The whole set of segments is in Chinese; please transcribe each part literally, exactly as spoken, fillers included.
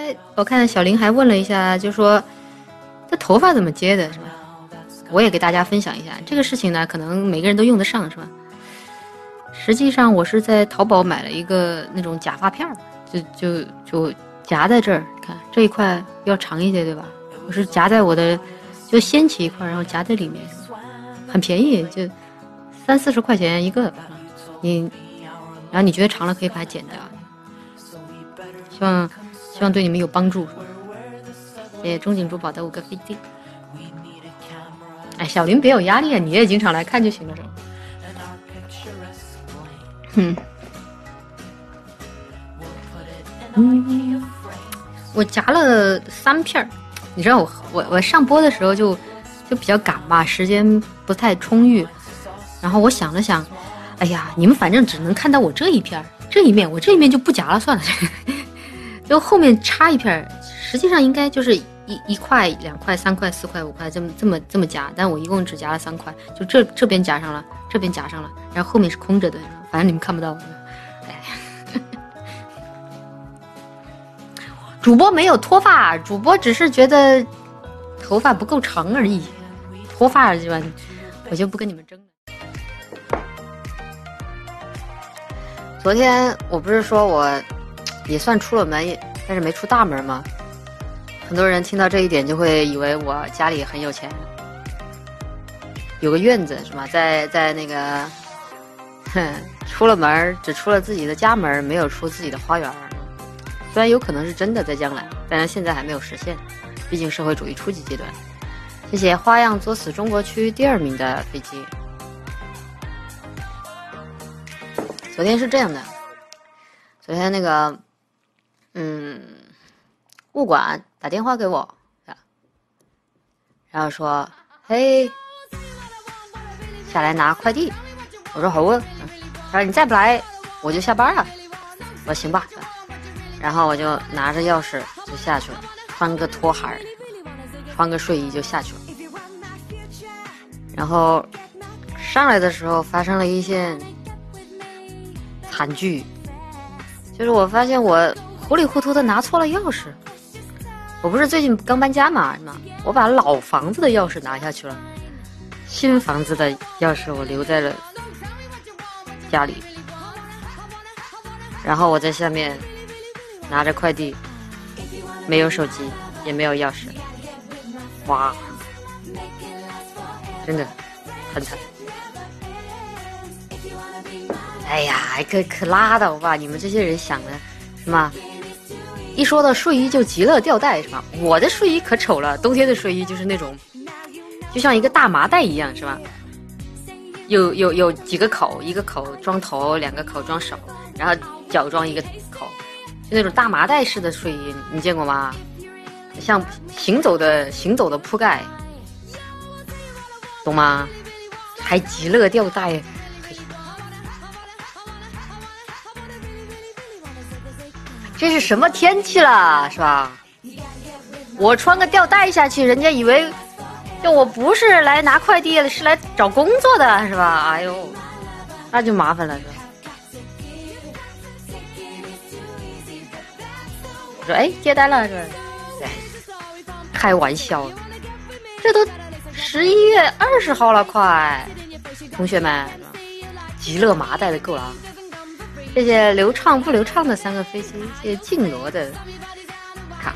才我看小林还问了一下，就说这头发怎么接的，是吧？我也给大家分享一下这个事情呢，可能每个人都用得上，是吧？实际上我是在淘宝买了一个那种假发片，就就就夹在这儿，看这一块要长一些，对吧？我是夹在我的，就掀起一块，然后夹在里面，很便宜，就三四十块钱一个。你，然后你觉得长了可以把它剪掉。希望希望对你们有帮助。谢谢中景珠宝的五个飞机。哎，小林别有压力啊，你也经常来看就行了，是吧？嗯，嗯，我夹了三片。你知道我我我上播的时候就就比较赶嘛，时间不太充裕。然后我想了想，哎呀，你们反正只能看到我这一片，这一面我这一面就不夹了，算了。就后面插一片，实际上应该就是一一块、两块、三块、四块、五块这么这么这么夹，但我一共只夹了三块，就这这边夹上了，这边夹上了，然后后面是空着的，反正你们看不到。哎，主播没有脱发，主播只是觉得头发不够长而已，脱发是吧？我就不跟你们争了。昨天我不是说我也算出了门，但是没出大门吗？很多人听到这一点就会以为我家里很有钱，有个院子是吗？在在那个，哼，出了门只出了自己的家门，没有出自己的花园。虽然有可能是真的在将来，但是现在还没有实现，毕竟社会主义初级阶段。谢谢花样作死中国区第二名的飞机。昨天是这样的，昨天那个，嗯，物管打电话给我，然后说：“嘿，下来拿快递。”我说：“好啊。”他说：“你再不来，我就下班了。”我说：“行吧。”然后我就拿着钥匙就下去了，穿个拖鞋，穿个睡衣就下去了。然后上来的时候发生了一件惨剧，就是我发现我糊里糊涂的拿错了钥匙。我不是最近刚搬家嘛，是吗？我把老房子的钥匙拿下去了，新房子的钥匙我留在了家里。然后我在下面拿着快递，没有手机，也没有钥匙，哇，真的很惨。哎呀，可可拉倒吧！你们这些人想的，是吗？一说到睡衣就极乐吊带，是吧？我的睡衣可丑了，冬天的睡衣就是那种，就像一个大麻袋一样，是吧？有有有几个口，一个口装头，两个口装手，然后脚装一个口，就那种大麻袋式的睡衣，你见过吗？像行走的行走的铺盖，懂吗？还极乐吊带。这是什么天气了，是吧？我穿个吊带下去，人家以为就我不是来拿快递的，是来找工作的，是吧？哎呦，那就麻烦了，是吧？我说，哎，接单了，是吧？哎，开玩笑，这都十一月二十号了，快，同学们，极乐麻袋的够了啊！谢谢流畅不流畅的三个飞机，谢谢静罗的卡，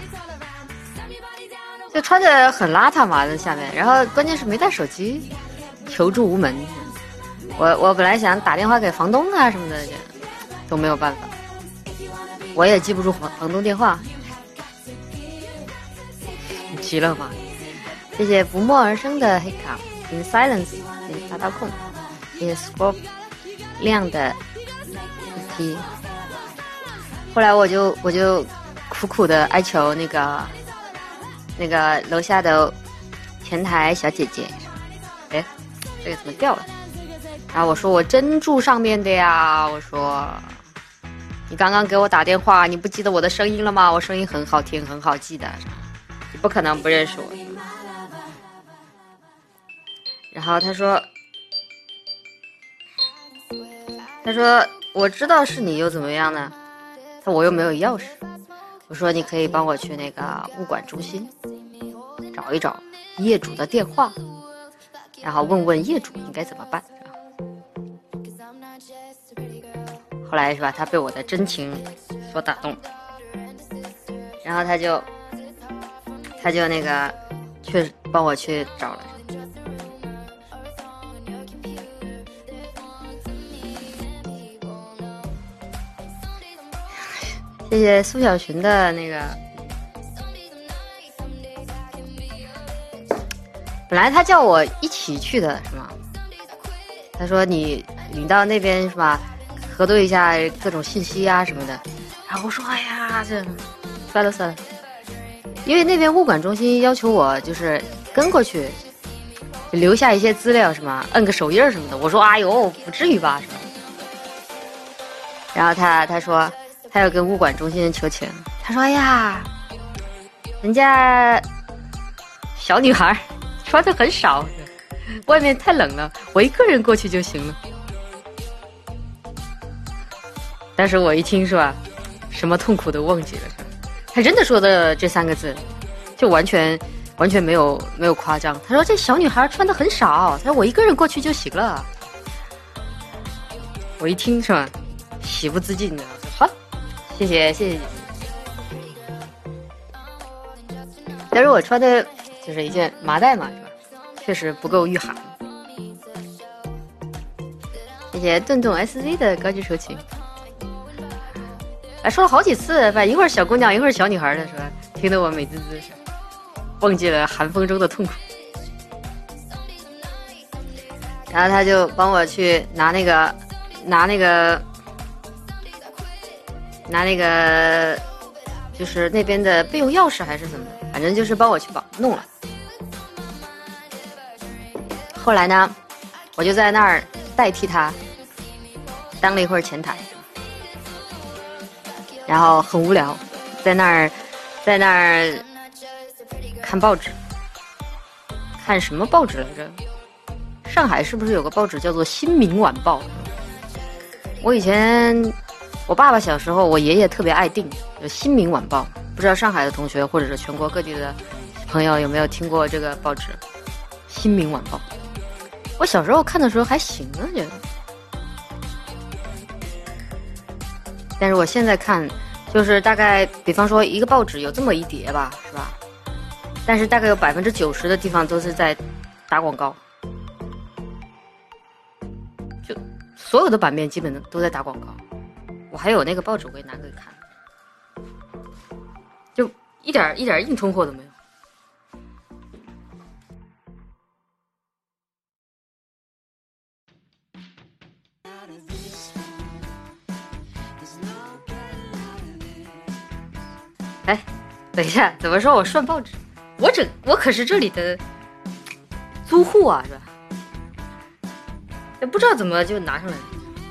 就穿着很邋遢嘛在下面，然后关键是没带手机，求助无门。我我本来想打电话给房东啊什么的，都没有办法，我也记不住房房东电话。急了吗？谢谢不默而生的黑卡 In Silence， 谢谢大刀控，谢谢 Scorp 亮的。后来我就我就苦苦的哀求那个那个楼下的前台小姐姐，哎，这个怎么掉了？然后我说我真住上面的呀，我说你刚刚给我打电话，你不记得我的声音了吗？我声音很好听，很好记的，你不可能不认识我。然后他说，他说。我知道是你又怎么样呢？他我又没有钥匙。 我说你可以帮我去那个物管中心找一找业主的电话，然后问问业主应该怎么办。后来是吧，他被我的真情所打动，然后他就他就那个去帮我去找了。谢谢苏小群的那个，本来他叫我一起去的是吗？他说你你到那边是吧，核对一下各种信息啊什么的。然后我说哎呀，这算了算了，因为那边物管中心要求我就是跟过去，留下一些资料什么，摁个手印什么的。我说哎呦，不至于吧是吧？然后他他说。他要跟物管中心求情，他说：“哎呀，人家小女孩穿的很少，外面太冷了，我一个人过去就行了。”但是我一听是吧，什么痛苦都忘记了，是吧？他真的说的这三个字，就完全完全没有没有夸张。他说：“这小女孩穿的很少，他说我一个人过去就行了。”我一听是吧，喜不自禁的。谢谢谢谢，但是我穿的就是一件麻袋嘛，是吧？确实不够御寒。谢谢顿顿 S Z 的高级收情，哎，说了好几次，把一会儿小姑娘一会儿小女孩的，是吧？听得我美滋滋，是忘记了寒风中的痛苦。然后他就帮我去拿那个拿那个。拿那个就是那边的备用钥匙还是什么，反正就是帮我去绑弄了。后来呢，我就在那儿代替他当了一会儿前台，然后很无聊，在那儿在那儿看报纸，看什么报纸来着？上海是不是有个报纸叫做《新民晚报》？我以前。我爸爸小时候，我爷爷特别爱订有《新民晚报》，不知道上海的同学或者是全国各地的朋友有没有听过这个报纸《新民晚报》？我小时候看的时候还行啊，觉得，但是我现在看，就是大概，比方说一个报纸有这么一叠吧，是吧？但是大概有百分之九十的地方都是在打广告，就所有的版面基本都在打广告。我还有那个报纸，我可以拿给你看，就一点一点硬通货都没有。哎，等一下，怎么说我涮报纸？我整我可是这里的租户啊，是吧？也不知道怎么就拿上来了。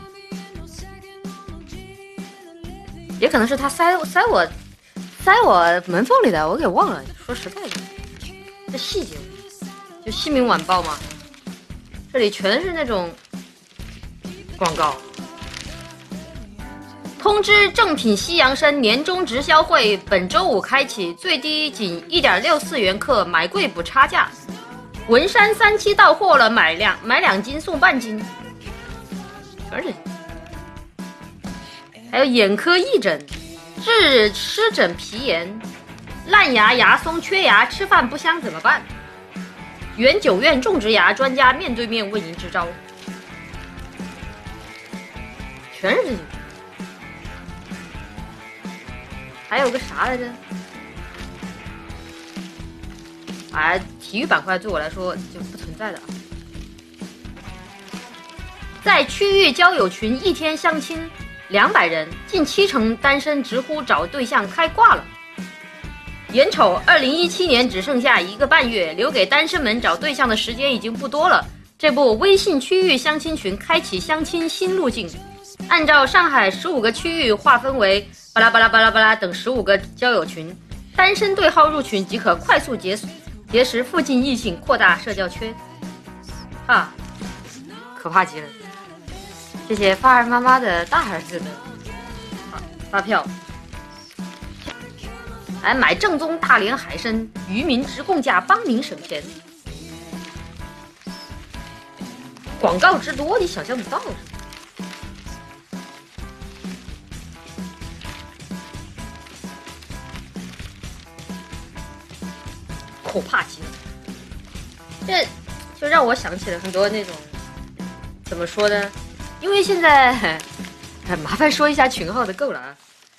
也可能是他塞塞我塞我门缝里的，我给忘了。说实在的，这细节，就《新民晚报》嘛，这里全是那种广告。通知：正品西洋参年终直销会本周五开启，最低仅一点六四元克，买贵补差价。文山三期到货了，买两买两斤送半斤。全是。还有眼科义诊，治湿疹皮炎，烂牙牙松缺牙，吃饭不香怎么办？原九院种植牙专家面对面为您支招。全是这些。还有个啥来着？啊，体育板块对我来说就不存在的啊。在区域交友群一天相亲两百人，近七成单身直呼找对象开挂了。眼瞅二零一七年只剩下一个半月，留给单身们找对象的时间已经不多了。这部微信区域相亲群开启相亲新路径，按照上海十五个区域划分为巴拉巴拉巴拉巴拉等十五个交友群，单身对号入群即可快速结结识附近异性，扩大社交圈。啊，可怕极了！谢谢发儿妈妈的大儿子的发发票。 哎，买正宗大连海参，渔民直供价，帮您省钱。广告之多，你想象不到。可怕极了，这就让我想起了很多那种，怎么说呢？因为现在，麻烦说一下群号的够了啊。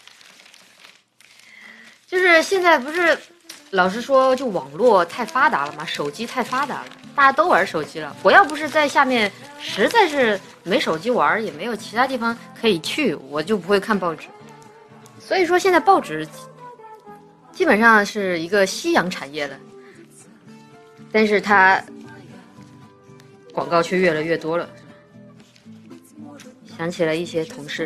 就是现在不是，老实说，就网络太发达了嘛，手机太发达了，大家都玩手机了。我要不是在下面实在是没手机玩，也没有其他地方可以去，我就不会看报纸。所以说，现在报纸基本上是一个夕阳产业了。但是它广告却越来越多了，想起了一些同事。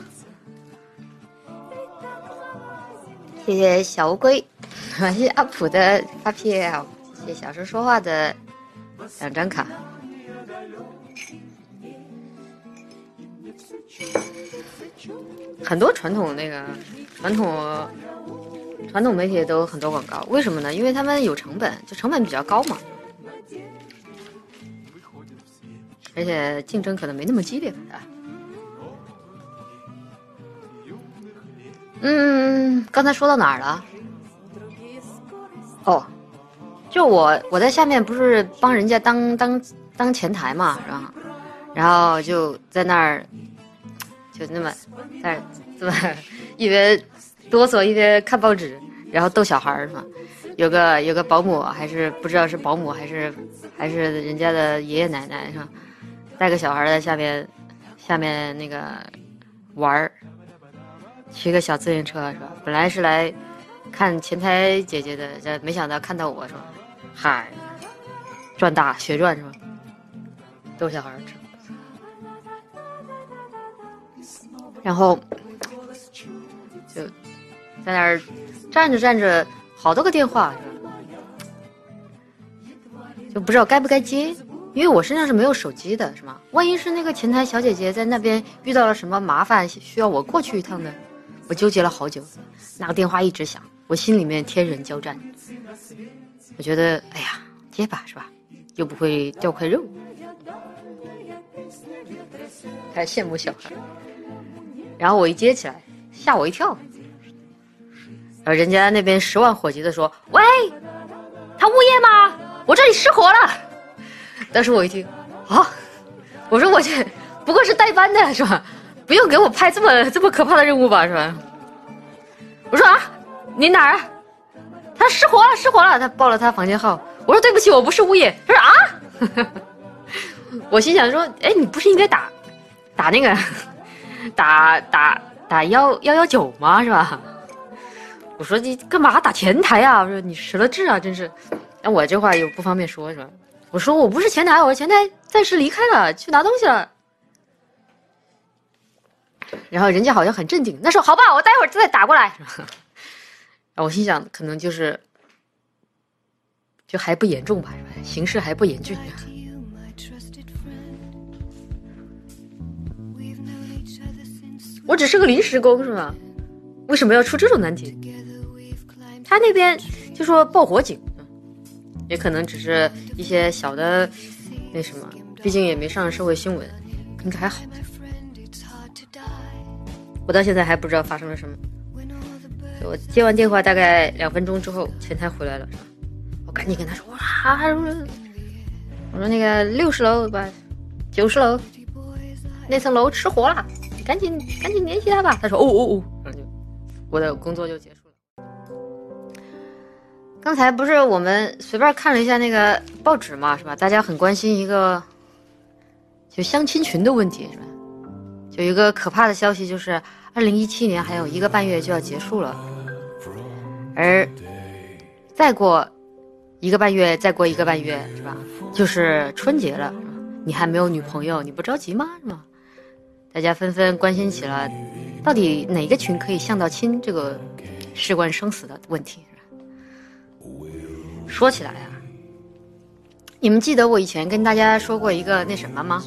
谢谢小乌龟，谢谢阿普的发票，谢谢小声说话的两张卡。很多传统那个传统。传统媒体都有很多广告，为什么呢？因为他们有成本，就成本比较高嘛，而且竞争可能没那么激烈啊。嗯，刚才说到哪儿了？哦，就我我在下面不是帮人家当当当前台嘛，是吧？然后就在那儿，就那么在那儿这么一边哆嗦一边看报纸，然后逗小孩儿嘛。有个有个保姆，还是不知道是保姆还是还是人家的爷爷奶奶是吧？带个小孩在下面下面那个玩儿，骑个小自行车是吧？本来是来看前台姐姐的，这没想到看到我是吧？嗨，赚大血赚是吧？逗小孩吃，然后就在那儿站着站着，好多个电话是吧？就不知道该不该接，因为我身上是没有手机的，是吗？万一是那个前台小姐姐在那边遇到了什么麻烦，需要我过去一趟呢？我纠结了好久，那个电话一直响，我心里面天人交战。我觉得，哎呀，接吧，是吧？又不会掉块肉。开始羡慕小孩，然后我一接起来，吓我一跳。然后人家那边十万火急的说：“喂，他物业吗？我这里失火了。”当时我一听，啊，我说我这不过是代班的是吧？不用给我派这么这么可怕的任务吧是吧？我说啊，你哪儿？他失火了，失火了！他报了他房间号。我说对不起，我不是物业。他说啊，我心想说，哎，你不是应该打打那个打打打幺幺幺九吗？是吧？我说你干嘛打前台啊？我说你失了智啊，真是。那我这话又不方便说，是吧？我说我不是前台，我说前台暂时离开了，去拿东西了。然后人家好像很镇定，那说好吧，我待会儿再打过来。然后我心想，可能就是就还不严重吧，是吧？形势还不严峻。我只是个临时工，是吧？为什么要出这种难题？他那边就说报火警，也可能只是一些小的那什么，毕竟也没上社会新闻，应该还好。我到现在还不知道发生了什么。我接完电话大概两分钟之后，前台回来了，我赶紧跟他说：“哇，我说那个六十楼吧，九十楼那层楼失火了，你赶紧赶紧联系他吧。”他说：“哦哦哦。”然后就我的工作就结束了。刚才不是我们随便看了一下那个报纸嘛，是吧？大家很关心一个就相亲群的问题，是吧？就一个可怕的消息，就是二零一七年还有一个半月就要结束了，而再过一个半月，再过一个半月，是吧？就是春节了，你还没有女朋友，你不着急吗？是吗？大家纷纷关心起了，到底哪个群可以相到亲这个事关生死的问题。说起来啊，你们记得我以前跟大家说过一个那什么吗？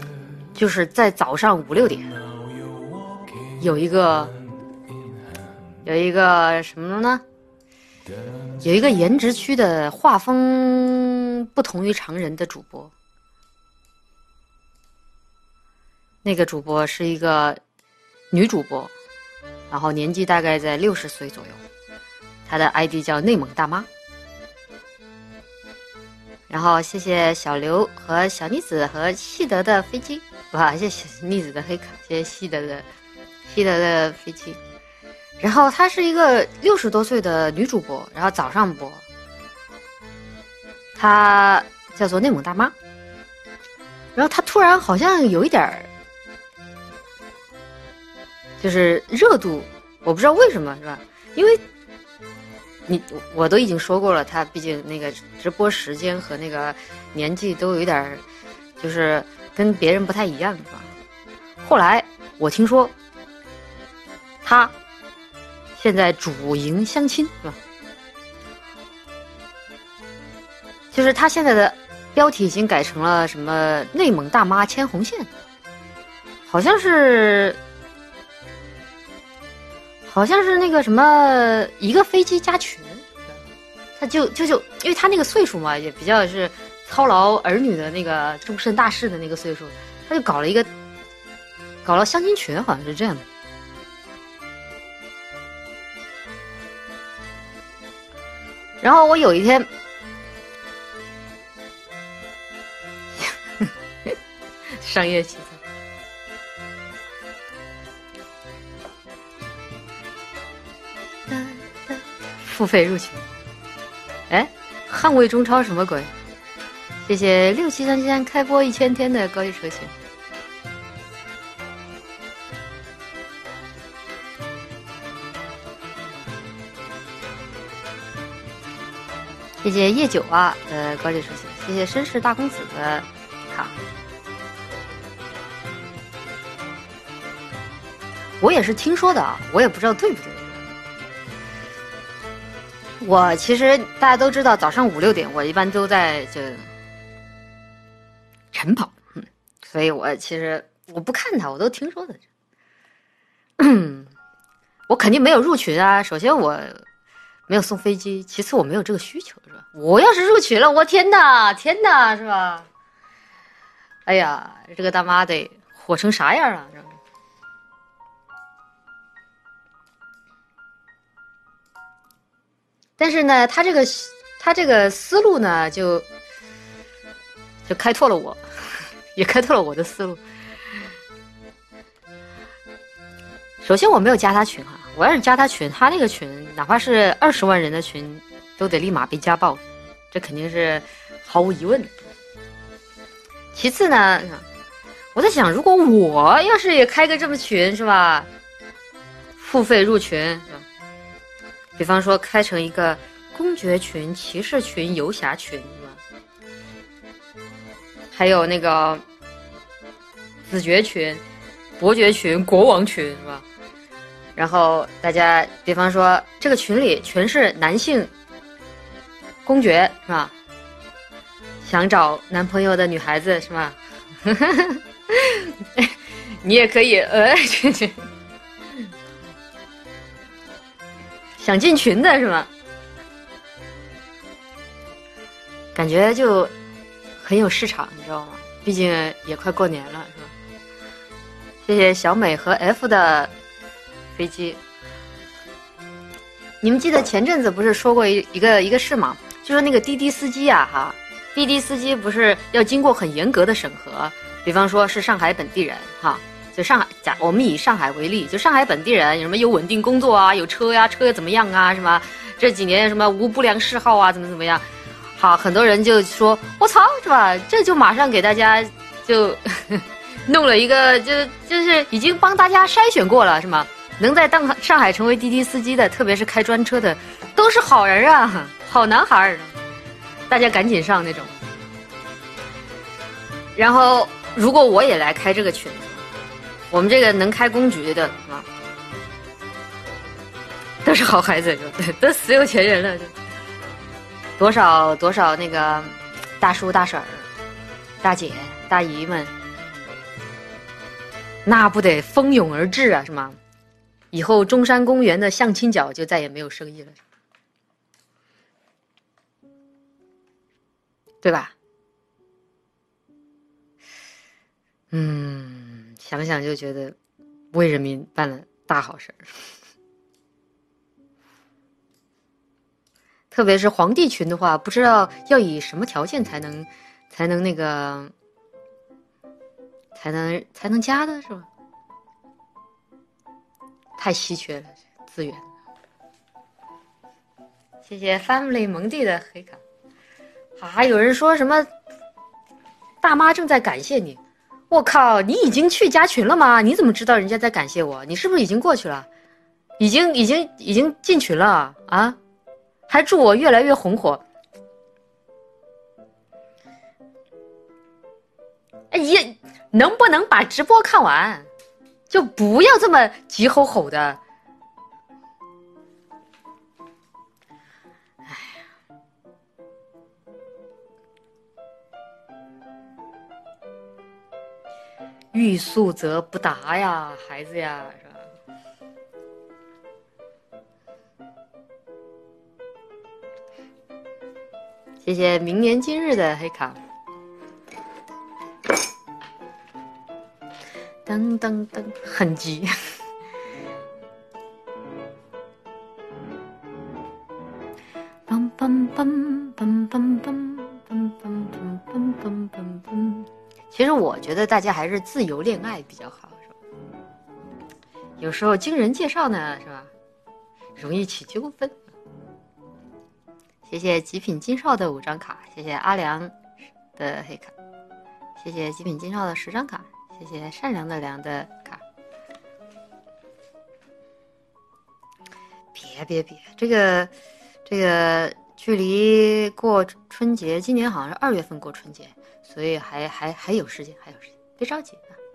就是在早上五六点，有一个有一个什么呢？有一个颜值区的画风不同于常人的主播，那个主播是一个女主播，然后年纪大概在六十岁左右，她的 I D 叫内蒙大妈。然后谢谢小刘和小妮子和西德的飞机，哇，谢谢妮子的黑卡，谢谢西德的西德的飞机。然后她是一个六十多岁的女主播，然后早上播，她叫做内蒙大妈。然后她突然好像有一点儿，就是热度，我不知道为什么，是吧？因为你我都已经说过了，她毕竟那个直播时间和那个年纪都有一点，就是跟别人不太一样，是吧？后来我听说，她现在主营相亲，是吧？就是她现在的标题已经改成了什么“内蒙大妈牵红线”，好像是。好像是那个什么一个飞机加群，他就就就因为他那个岁数嘛，也比较是操劳儿女的那个终身大事的那个岁数，他就搞了一个搞了相亲群，好像是这样的。然后我有一天商业题材。付费入群，哎，捍卫中超什么鬼？谢谢六七三三开播一千天的高级车型。谢谢叶九啊的高级车型，谢谢绅士大公子的卡。我也是听说的啊，我也不知道对不对。我其实大家都知道，早上五六点我一般都在这晨跑，嗯，所以我其实我不看他，我都听说的。我肯定没有入群啊！首先我没有送飞机，其次我没有这个需求，是吧？我要是入群了，我天哪，天哪，是吧？哎呀，这个大妈得火成啥样啊！是吧？但是呢，他这个他这个思路呢，就就开拓了我，也开拓了我的思路。首先我没有加他群哈、啊，我要是加他群，他那个群哪怕是二十万人的群，都得立马被家暴，这肯定是毫无疑问的。其次呢，我在想，如果我要是也开个这么群，是吧？付费入群，是吧？比方说开成一个公爵群、骑士群、游侠群，是吧？还有那个子爵群、伯爵群、国王群，是吧？然后大家比方说这个群里全是男性公爵，是吧？想找男朋友的女孩子，是吧？你也可以呃想进群的是吗？感觉就很有市场，你知道吗？毕竟也快过年了，是吧？谢谢小美和 F 的飞机。你们记得前阵子不是说过一一个一个事吗？就说那个滴滴司机啊，哈，滴滴司机不是要经过很严格的审核，比方说是上海本地人，哈。就上海，假我们以上海为例，就上海本地人有什么有稳定工作啊，有车呀、啊，车怎么样啊，什么这几年什么无不良嗜好啊，怎么怎么样，好，很多人就说我操，是吧？这就马上给大家就弄了一个，就就是已经帮大家筛选过了，是吗？能在当上海成为滴滴司机的，特别是开专车的，都是好人啊，好男孩，大家赶紧上那种。然后，如果我也来开这个群。我们这个能开公局的啊，都是好孩子，就都死有钱人了，就多少多少那个大叔大婶儿、大姐大姨们，那不得蜂拥而至啊，是吗？ 以后中山公园的相亲角就再也没有生意了，对吧？嗯，想想就觉得为人民办了大好事儿。特别是皇帝群的话，不知道要以什么条件才能才能那个才能才能加的是吧？太稀缺了资源。谢谢 Family 蒙蒂的黑卡。还有人说什么大妈正在感谢你，我靠，你已经去加群了吗？你怎么知道人家在感谢我？你是不是已经过去了？已经已经已经进群了啊？还祝我越来越红火。哎呀，能不能把直播看完？就不要这么急吼吼的。哎呀，欲速则不达呀，孩子呀，是吧？谢谢明年今日的黑卡。噔噔噔，很急。梆梆梆梆梆梆梆梆梆梆梆梆梆。其实我觉得大家还是自由恋爱比较好，是吧？有时候经人介绍呢，是吧？容易起纠纷。谢谢极品金少的五张卡，谢谢阿良的黑卡，谢谢极品金少的十张卡，谢谢善良的良的卡。别别别，这个这个距离过春节，今年好像是二月份过春节，所以还还还有时间，还有时间，别着急啊。